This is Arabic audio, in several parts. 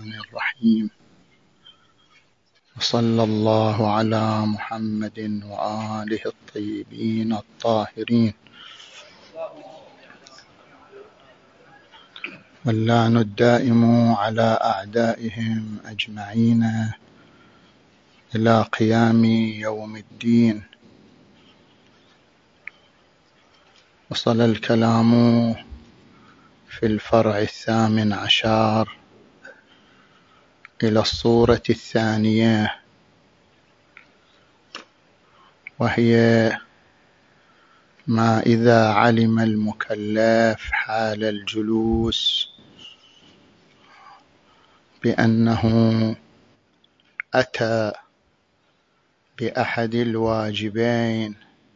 الرحمن الرحيم. وصلى الله على محمد وآله الطيبين الطاهرين، واللعن الدائم على أعدائهم أجمعين إلى قيام يوم الدين. وصل الكلام في الفرع 18 إلى الصورة الثانية، وهي ما إذا علم المكلف حال الجلوس بأنه أتى بأحد الواجبين،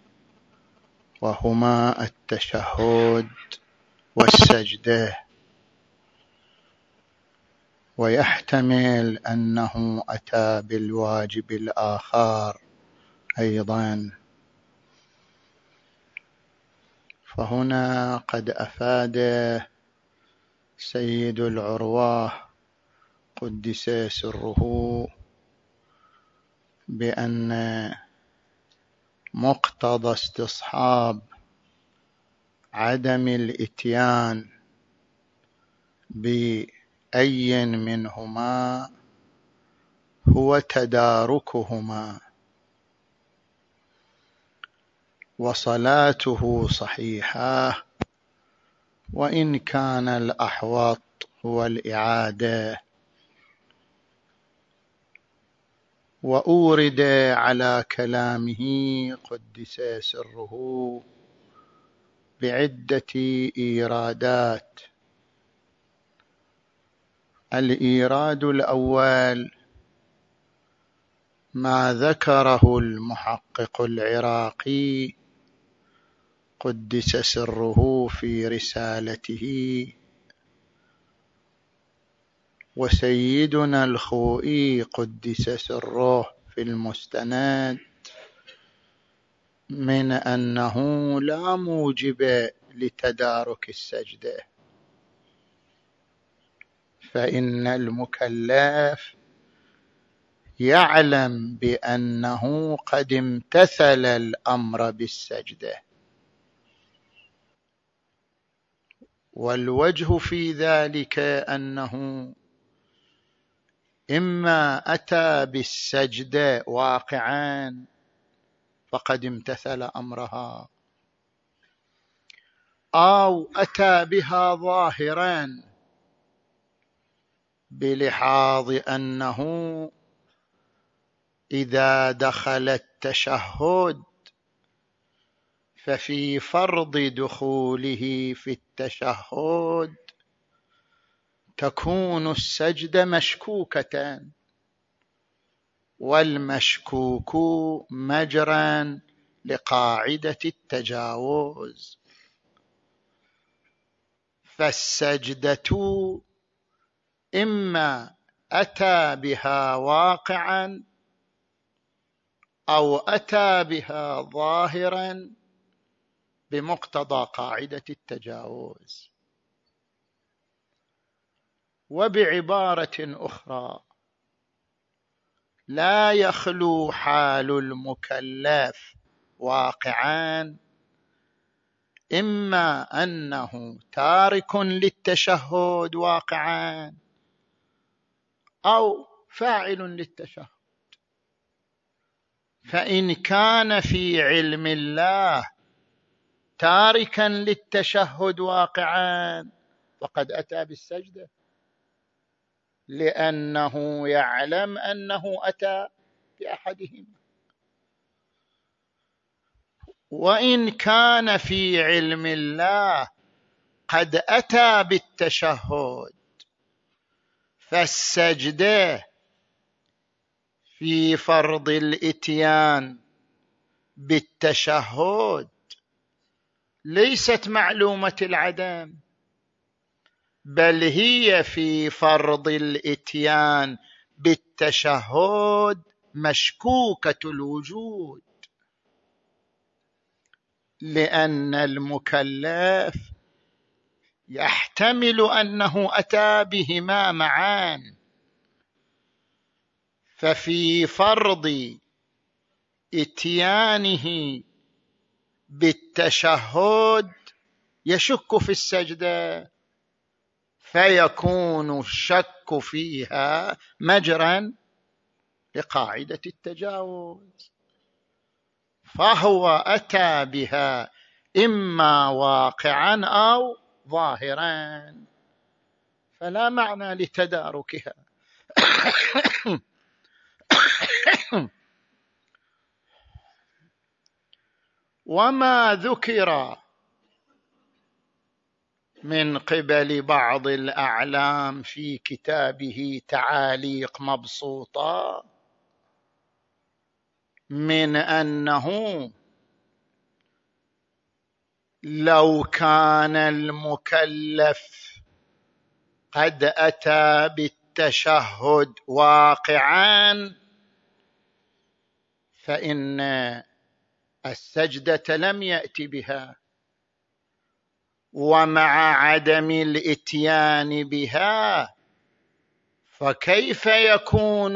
وهما التشهد والسجدة، ويحتمل أنه أتى بالواجب الآخر أيضا. فهنا قد أفاد سيد العروة قدس سره بأن مقتضى استصحاب عدم الإتيان بأي منهما هو تداركهما، وصلاته صحيحة، وإن كان الأحوط هو الإعادة. وأورد على كلامه قدس سره بعدة إيرادات. الإيراد الأول ما ذكره المحقق العراقي قدس سره في رسالته، وسيدنا الخوئي قدس سره في المستند، من أنه لا موجب لتدارك السجدة، فإن المكلف يعلم بأنه قد امتثل الأمر بالسجدة، والوجه في ذلك أنه إما أتى بالسجدة واقعا فقد امتثل أمرها، أو أتى بها ظاهرا بلحاظ أنه إذا دخل التشهد ففي فرض دخوله في التشهد تكون السجدة مشكوكة، والمشكوك مجرا لقاعدة التجاوز، فالسجدة إما أتى بها واقعا أو أتى بها ظاهرا بمقتضى قاعدة التجاوز. وبعبارة أخرى، لا يخلو حال المكلف واقعا إما أنه تارك للتشهد واقعا أو فاعل للتشهد. فإن كان في علم الله تاركا للتشهد واقعا فقد أتى بالسجدة، لأنه يعلم أنه أتى بأحدهما. وإن كان في علم الله قد أتى بالتشهد فالسجدة في فرض الإتيان بالتشهد ليست معلومة العدم، بل هي في فرض الإتيان بالتشهد مشكوكة الوجود، لأن المكلف يحتمل أنه أتى بهما معا، ففي فرض اتيانه بالتشهد يشك في السجدة، فيكون الشك فيها مجرا لقاعدة التجاوز، فهو أتى بها إما واقعا أو ظاهرا، فلا معنى لتداركها. وما ذكر من قبل بعض الأعلام في كتابه تعاليق مبسوطة من أنه لو كان المكلف قد أتى بالتشهد واقعا فإن السجدة لم يأتي بها، ومع عدم الإتيان بها فكيف يكون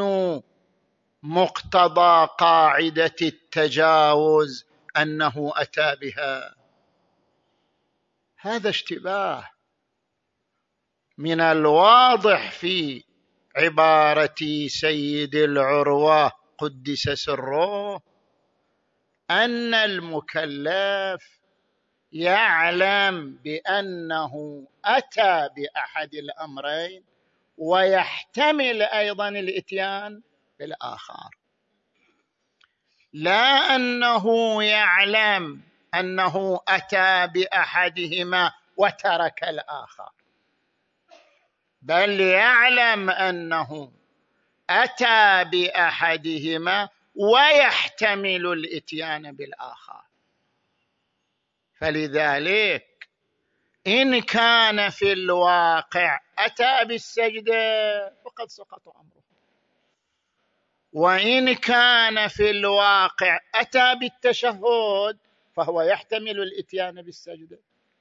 مقتضى قاعدة التجاوز أنه أتى بها؟ هذا اشتباه. من الواضح في عبارة سيد العروة قدس سره أن المكلف يعلم بأنه أتى بأحد الأمرين ويحتمل أيضا الإتيان بالآخر، لا أنه يعلم أنه أتى بأحدهما وترك الآخر، بل يعلم أنه أتى بأحدهما ويحتمل الإتيان بالآخر. فلذلك إن كان في الواقع أتى بالسجدة فقد سقط أمره، وإن كان في الواقع أتى بالتشهد فهو يحتمل الإتيان بالسجدة.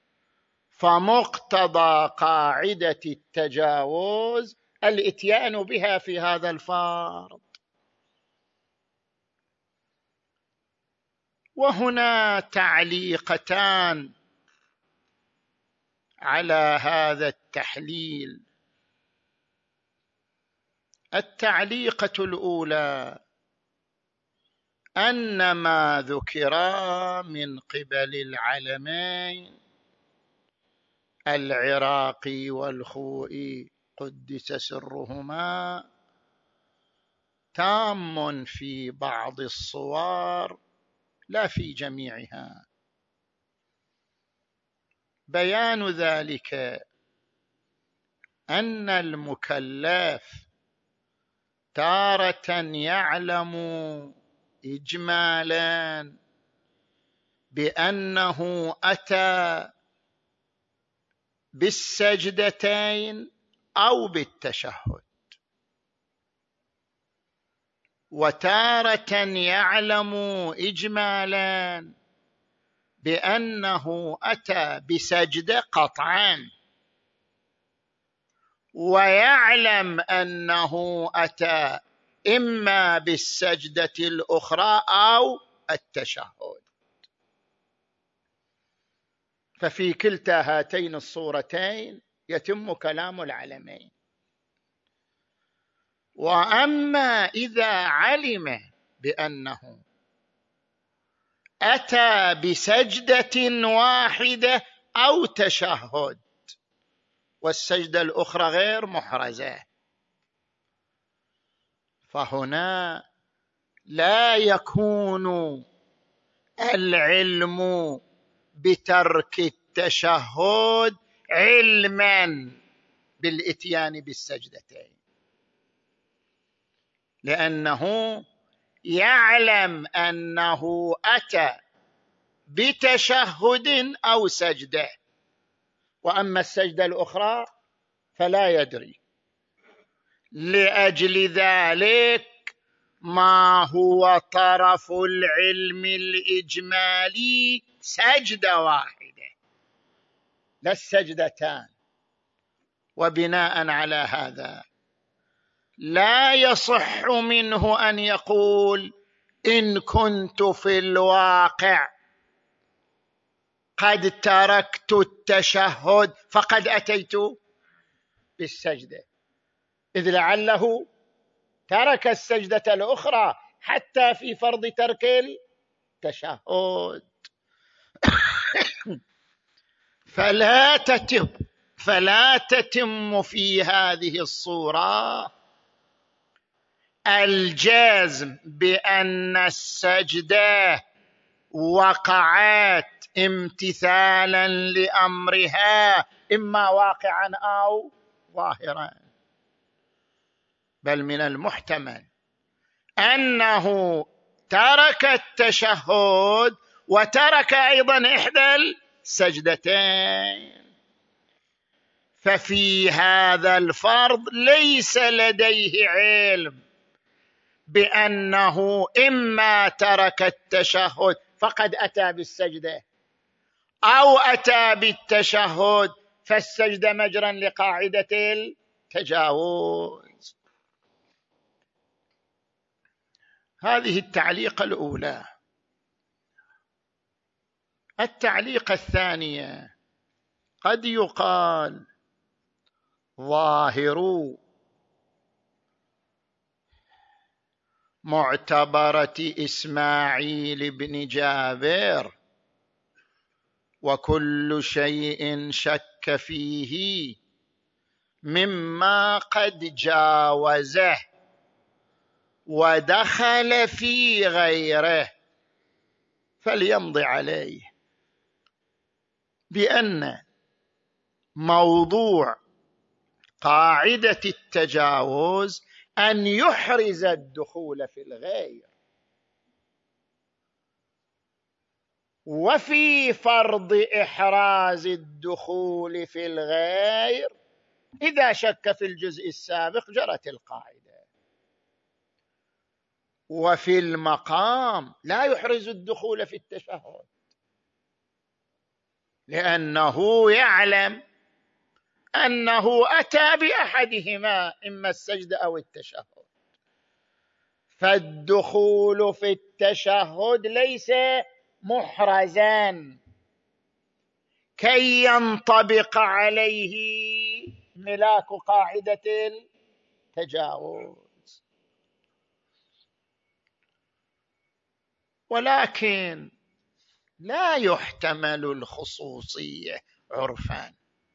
فمقتضى قاعدة التجاوز الإتيان بها في هذا الفرض. وهنا تعليقتان على هذا التحليل. التعليقة الأولى أن ما ذكر من قبل العلمين العراقي والخوئي قدس سرهما تام في بعض الصور لا في جميعها. بيان ذلك أن المكلف تارة يعلم إجمالا بأنه أتى بالسجدتين أو بالتشهد، وتارة يعلم إجمالا بأنه أتى بسجدة قطعا، ويعلم أنه أتى إما بالسجدة الأخرى أو التشهد. ففي كلتا هاتين الصورتين يتم كلام العلمين. وأما إذا علم بأنه أتى بسجدة واحدة أو تشهد والسجدة الأخرى غير محرزة، فهنا لا يكون العلم بترك التشهد علما بالإتيان بالسجدتين، لأنه يعلم أنه أتى بتشهد أو سجدة، وأما السجدة الأخرى فلا يدري. لأجل ذلك ما هو طرف العلم الإجمالي سجدة واحدة لا السجدتان. وبناء على هذا لا يصح منه أن يقول إن كنت في الواقع قد تركت التشهد فقد أتيت بالسجدة، إذ لعله ترك السجدة الأخرى حتى في فرض ترك التشهد. فلا تتم في هذه الصورة الجزم بأن السجدة وقعت امتثالا لأمرها إما واقعا أو ظاهرا، بل من المحتمل أنه ترك التشهد وترك أيضا إحدى السجدتين، ففي هذا الفرض ليس لديه علم بأنه إما ترك التشهد فقد أتى بالسجدة أو أتى بالتشهد فالسجدة مجرا لقاعدة التجاوز. هذه التعليقة الأولى. التعليقة الثانية: قد يقال ظاهر معتبرة إسماعيل بن جابر وكل شيء شك فيه مما قد جاوزه ودخل في غيره فليمضي عليه بأن موضوع قاعدة التجاوز أن يحرز الدخول في الغير، وفي فرض إحراز الدخول في الغير إذا شك في الجزء السابق جرت القاعدة، وفي المقام لا يحرز الدخول في التشهد لأنه يعلم أنه أتى بأحدهما إما السجد أو التشهد، فالدخول في التشهد ليس محرزا كي ينطبق عليه ملاك قاعدة التجاوز. ولكن لا يحتمل الخصوصية عرفا،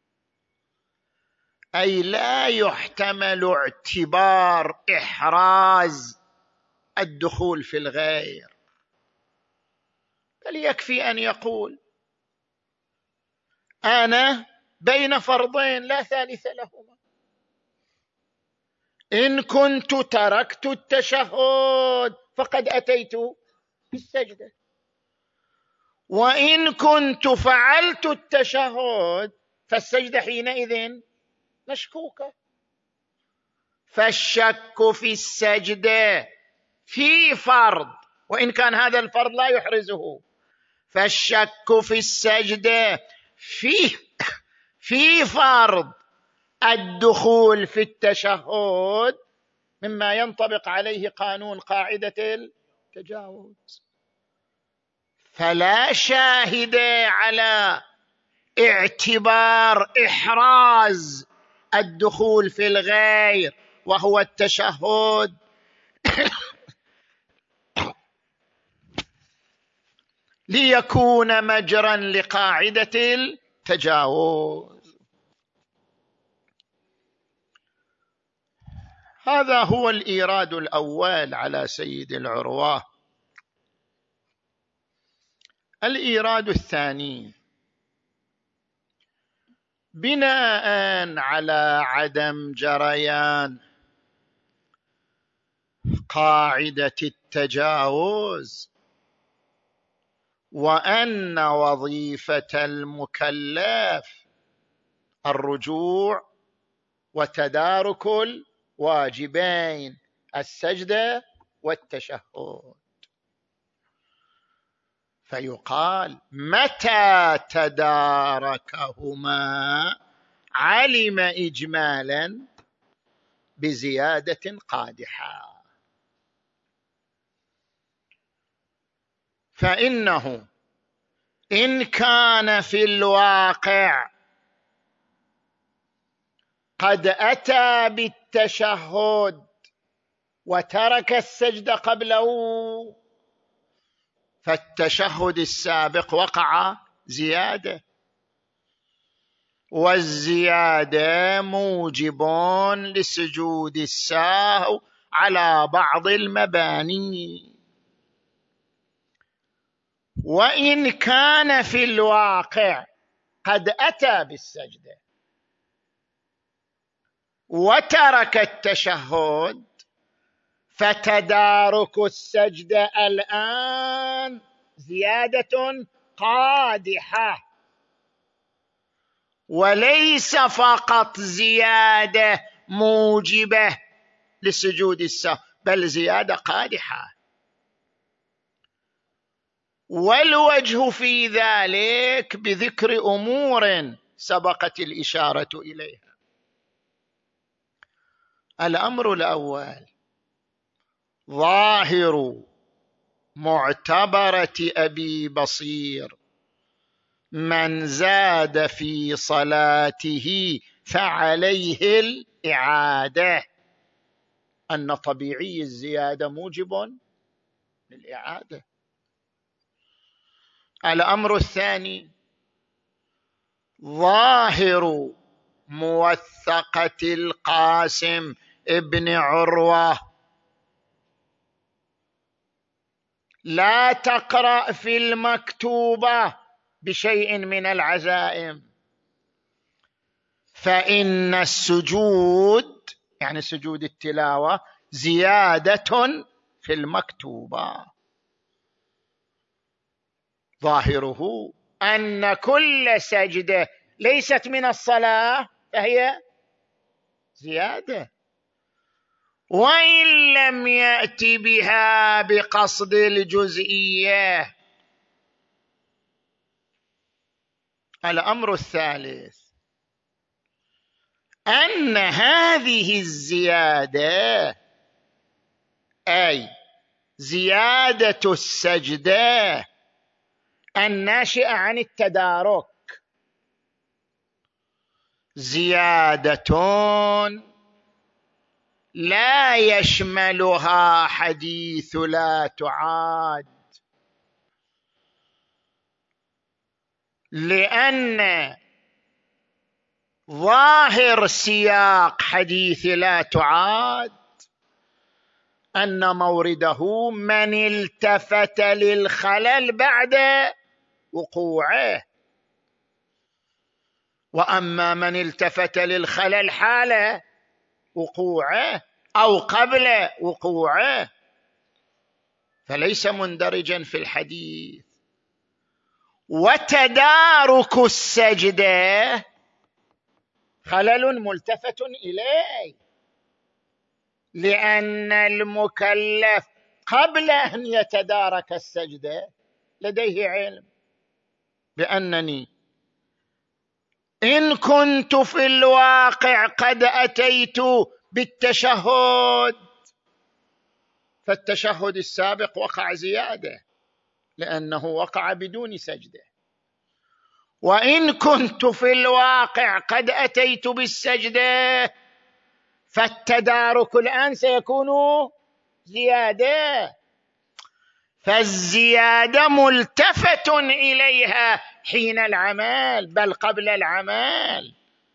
أي لا يحتمل اعتبار إحراز الدخول في الغير، بل يكفي أن يقول أنا بين فرضين لا ثالث لهما، إن كنت تركت التشهد فقد أتيت بالسجدة، وإن كنت فعلت التشهد فالسجدة حينئذ مشكوكة. فالشك في السجدة في فرض وإن كان هذا الفرض لا يحرزه، فالشك في السجدة في فرض الدخول في التشهد مما ينطبق عليه قانون قاعدة التجاوز، فلا شاهد على اعتبار إحراز الدخول في الغير وهو التشهد ليكون مجرا لقاعدة التجاوز. هذا هو الإيراد الأول على سيد العروة. الإيراد الثاني: بناء على عدم جريان قاعدة التجاوز وأن وظيفة المكلف الرجوع وتدارك الواجبين السجدة والتشهد، فيقال متى تداركهما علم إجمالا بزيادة قادحة. فإنه إن كان في الواقع قد أتى بالتشهد وترك السجدة قبله، فالتشهد السابق وقع زيادة، والزيادة موجب لسجود السهو على بعض المباني. وإن كان في الواقع قد أتى بالسجدة وترك التشهد، فتدارك السجدة الآن زيادة قادحة، وليس فقط زيادة موجبة لسجود السهو، بل زيادة قادحة. والوجه في ذلك بذكر أمور سبقت الإشارة إليها. الأمر الأول: ظاهر معتبرة أبي بصير من زاد في صلاته فعليه الإعادة، أن طبيعي الزيادة موجب للإعادة. الأمر الثاني: ظاهر موثقة القاسم ابن عروة لا تقرأ في المكتوبة بشيء من العزائم، فإن السجود يعني سجود التلاوة زيادة في المكتوبة. ظاهره أن كل سجدة ليست من الصلاة فهي زيادة، وإن لم يأتي بها بقصد الجزئية. الأمر الثالث: أن هذه الزيادة أي زيادة السجدة الناشئة عن التدارك زيادة لا يشملها حديث لا تعاد، لأن ظاهر سياق حديث لا تعاد أن مورده من التفت للخلل بعد وقوعه، وأما من التفت للخلل حال وقوعه أو قبل وقوعه فليس مندرجا في الحديث. وتدارك السجدة خلل ملتفت إليه، لأن المكلف قبل أن يتدارك السجدة لديه علم بأنني إن كنت في الواقع قد أتيت بالتشهد فالتشهد السابق وقع زيادة لأنه وقع بدون سجدة، وإن كنت في الواقع قد أتيت بالسجدة فالتدارك الآن سيكون زيادة، فالزيادة ملتفت إليها حين العمل بل قبل العمل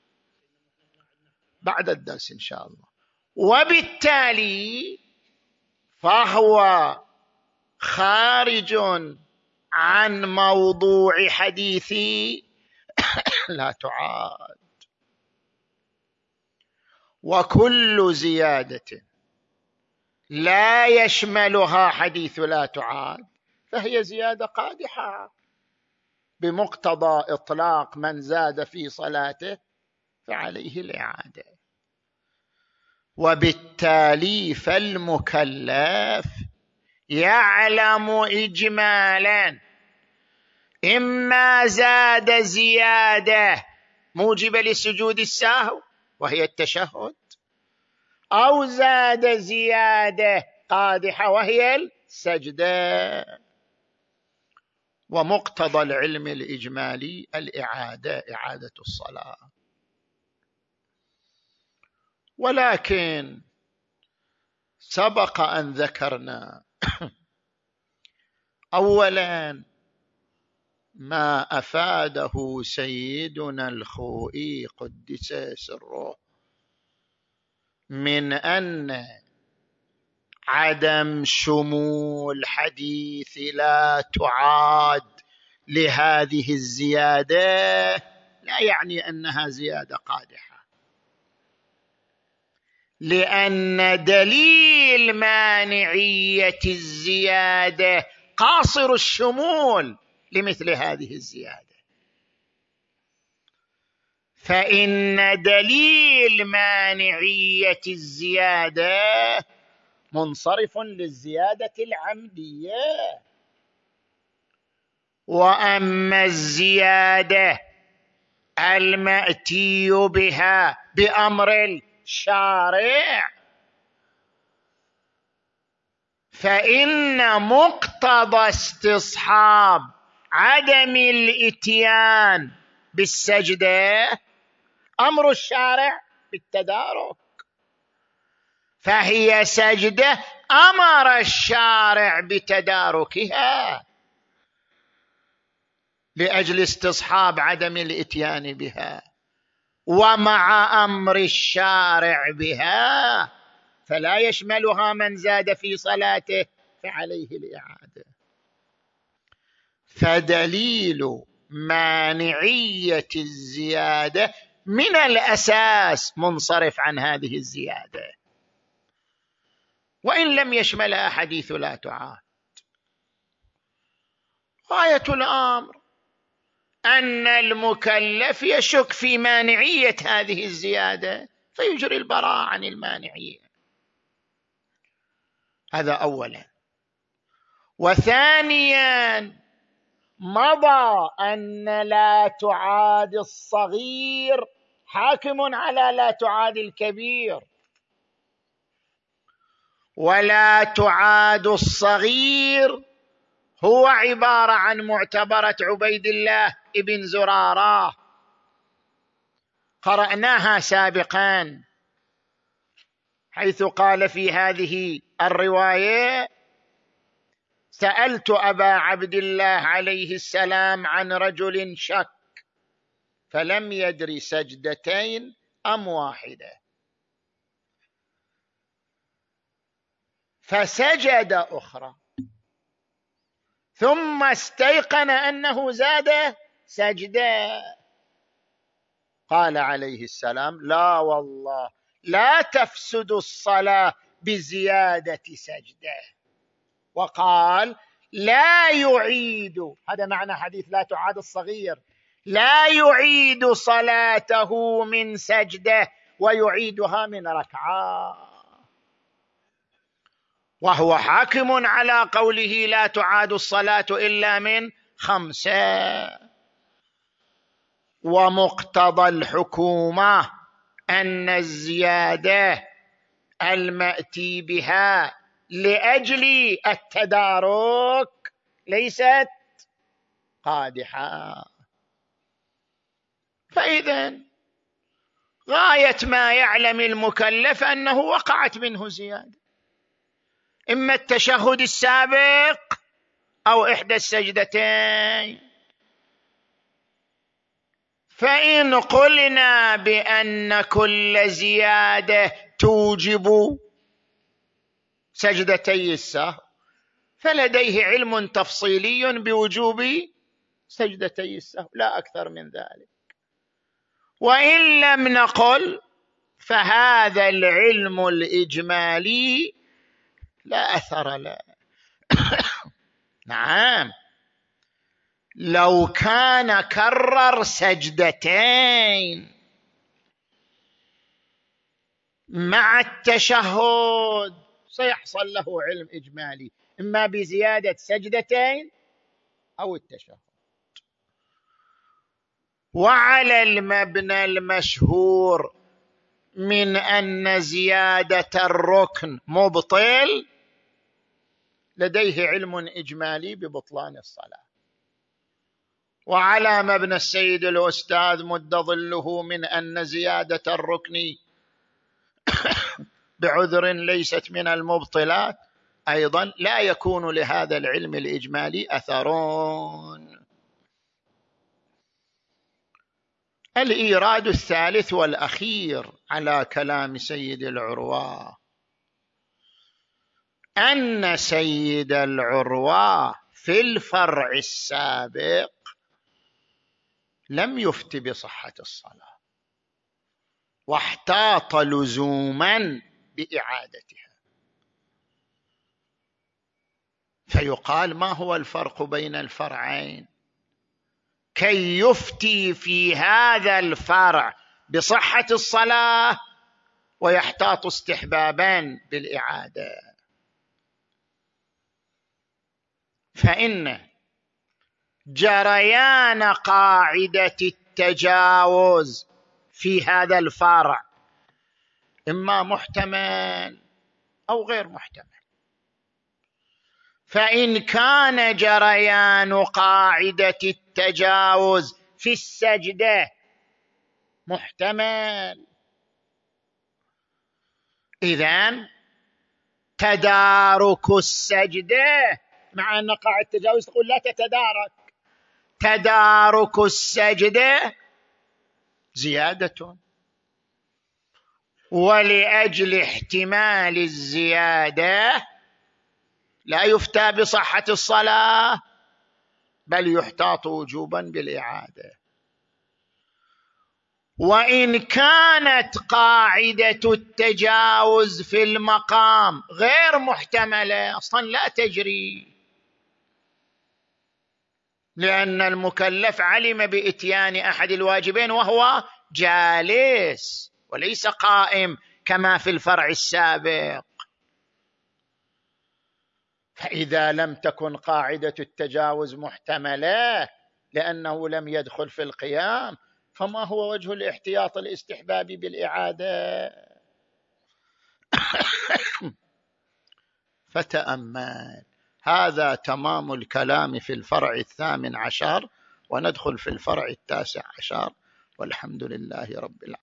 بعد الدرس إن شاء الله. وبالتالي فهو خارج عن موضوع حديث لا تعاد. وكل زيادة لا يشملها حديث لا تعاد فهي زيادة قادحة بمقتضى إطلاق من زاد في صلاته فعليه الإعادة. وبالتالي فالمكلف يعلم إجمالا إما زاد زيادة موجبة لسجود السهو وهي التشهد، أو زاد زيادة قادحة وهي السجدة. ومقتضى العلم الإجمالي الإعادة، إعادة الصلاة. ولكن سبق أن ذكرنا أولا ما أفاده سيدنا الخوئي قدس سره من أن عدم شمول حديث لا تعاد لهذه الزيادة لا يعني أنها زيادة قادحة، لأن دليل مانعية الزيادة قاصر الشمول لمثل هذه الزيادة. فإن دليل مانعية الزيادة منصرف للزيادة العمدية، وأما الزيادة المأتي بها بأمر الشارع فإن مقتضى استصحاب عدم الإتيان بالسجدة أمر الشارع بالتدارك، فهي سجدة أمر الشارع بتداركها لأجل استصحاب عدم الإتيان بها، ومع أمر الشارع بها فلا يشملها من زاد في صلاته فعليه الإعادة. فدليل مانعية الزيادة من الأساس منصرف عن هذه الزيادة، وإن لم يشملها حديث لا تعاد. غاية الأمر أن المكلف يشك في مانعية هذه الزيادة فيجري البراءة عن المانعية. هذا أولا. وثانيا مضى أن لا تعاد الصغير حاكم على لا تعاد الكبير، ولا تعاد الصغير هو عبارة عن معتبرة عبيد الله ابن زرارة قرأناها سابقا، حيث قال في هذه الرواية: سألت أبا عبد الله عليه السلام عن رجل شك فلم يدر سجدتين أم واحدة، فسجد أخرى ثم استيقن أنه زاد سجدة. قال عليه السلام: لا والله لا تفسد الصلاة بزيادة سجدة. وقال: لا يعيد، هذا معنى حديث لا تعاد الصغير، لا يعيد صلاته من سجدة ويعيدها من ركعة، وهو حاكم على قوله لا تعاد الصلاة إلا من 5. ومقتضى الحكومة أن الزيادة المأتي بها لأجل التدارك ليست قادحة. فإذا غاية ما يعلم المكلف أنه وقعت منه زيادة، إما التشهد السابق أو إحدى السجدتين. فإن قلنا بأن كل زيادة توجب سجدتي السهو فلديه علم تفصيلي بوجوب سجدتي السهو لا أكثر من ذلك. وإن لم نقل فهذا العلم الإجمالي لا أثر له. نعم، لو كان كرر سجدتين مع التشهد سيحصل له علم إجمالي، إما بزيادة سجدتين أو التشهد. وعلى المبنى المشهور من أن زيادة الركن مبطل لديه علم إجمالي ببطلان الصلاة، وعلى مبنى السيد الأستاذ مد ظله من أن زيادة الركن بعذر ليست من المبطلات، أيضا لا يكون لهذا العلم الإجمالي أثرون. الإيراد الثالث والأخير على كلام سيد العروة أن سيد العروة في الفرع السابق لم يفت بصحة الصلاة واحتاط لزوما بإعادتها، فيقال ما هو الفرق بين الفرعين كي يفتي في هذا الفرع بصحة الصلاة ويحتاط استحبابا بالإعادة؟ فإن جريان قاعدة التجاوز في هذا الفرع إما محتمل أو غير محتمل، فإن كان جريان قاعدة التجاوز في السجدة محتمل، إذن تدارك السجدة، مع أن قاعدة التجاوز تقول لا تتدارك، تدارك السجدة زيادة، ولأجل احتمال الزيادة لا يفتى بصحة الصلاة بل يحتاط وجوبا بالإعادة. وإن كانت قاعدة التجاوز في المقام غير محتملة أصلا لا تجري، لأن المكلف علم بإتيان أحد الواجبين وهو جالس وليس قائم كما في الفرع السابق. فإذا لم تكن قاعدة التجاوز محتملة لأنه لم يدخل في القيام، فما هو وجه الاحتياط الاستحبابي بالإعادة؟ فتأمل، هذا تمام الكلام في الفرع 18 وندخل في الفرع 19، والحمد لله رب العالمين.